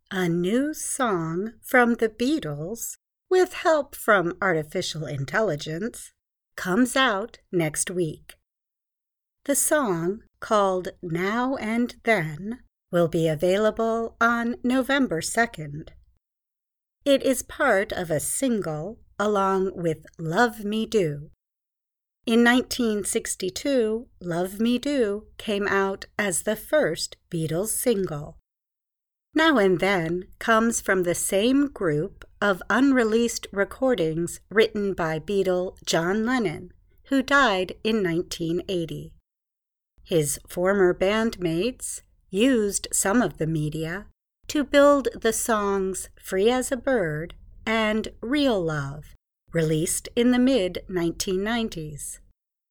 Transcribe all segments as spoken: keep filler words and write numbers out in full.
A new song from the Beatles, with help from artificial intelligence, comes out next week. The song, called Now and Then, will be available on November second. It is part of a single along with Love Me Do. In nineteen sixty-two, Love Me Do came out as the first Beatles single. Now and Then comes from the same group of unreleased recordings written by Beatle John Lennon, who died in nineteen eighty. His former bandmates used some of the media to build the songs Free as a Bird and Real Love, released in the mid nineteen nineties.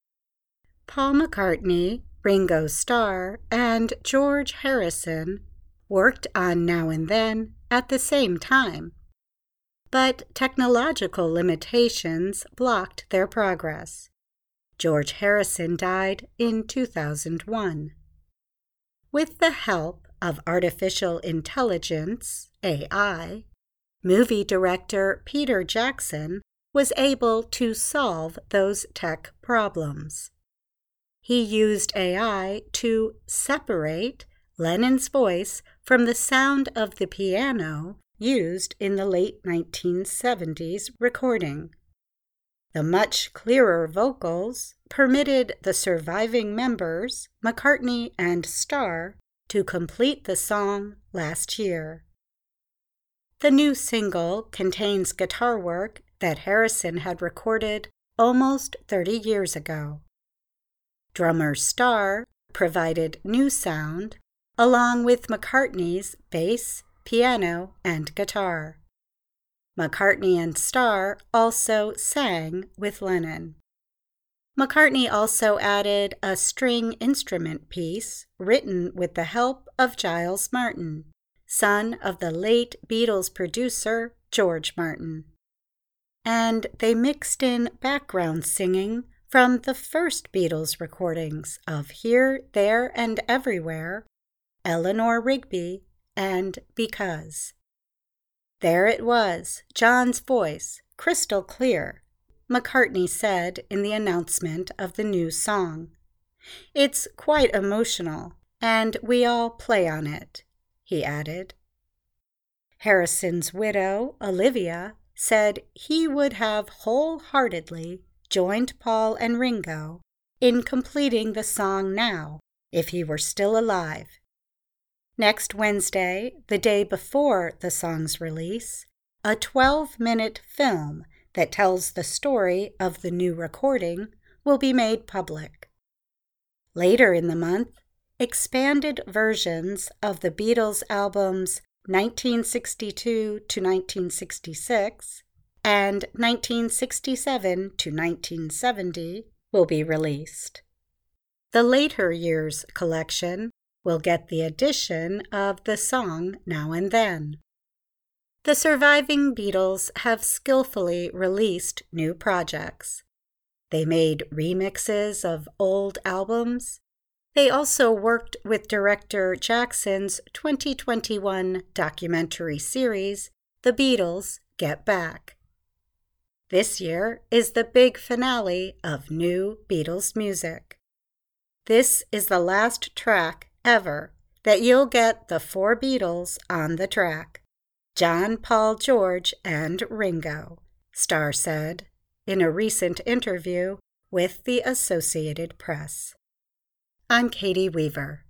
Paul McCartney, Ringo Starr, and George Harrison worked on Now and Then at the same time, but technological limitations blocked their progress. George Harrison died in two thousand one. With the help of artificial intelligence, A I, movie director Peter Jackson was able to solve those tech problems. He used A I to separate Lennon's voice from the sound of the piano used in the late nineteen seventies recording. The much clearer vocals permitted the surviving members, McCartney and Starr, to complete the song last year. The new single contains guitar work that Harrison had recorded almost thirty years ago. Drummer Starr provided new sound along with McCartney's bass, piano, and guitar. McCartney and Starr also sang with Lennon. McCartney also added a string instrument piece written with the help of Giles Martin, son of the late Beatles producer George Martin. And they mixed in background singing from the first Beatles recordings of Here, There, and Everywhere, Eleanor Rigby, and Because. There it was, John's voice, crystal clear, McCartney said in the announcement of the new song. It's quite emotional, and we all play on it, he added. Harrison's widow, Olivia, said he would have wholeheartedly joined Paul and Ringo in completing the song now if he were still alive. Next Wednesday, the day before the song's release, a twelve-minute film that tells the story of the new recording will be made public. Later in the month, expanded versions of the Beatles albums nineteen sixty-two to nineteen sixty-six and nineteen sixty-seven to nineteen seventy will be released. The later years collection will get the addition of the song Now and Then. The surviving Beatles have skillfully released new projects. They made remixes of old albums. They also worked with director Jackson's twenty twenty-one documentary series, The Beatles Get Back. This year is the big finale of new Beatles music. This is the last track ever that you'll get the four Beatles on the track, John, Paul, George, and Ringo, Starr said in a recent interview with the Associated Press. I'm Katie Weaver.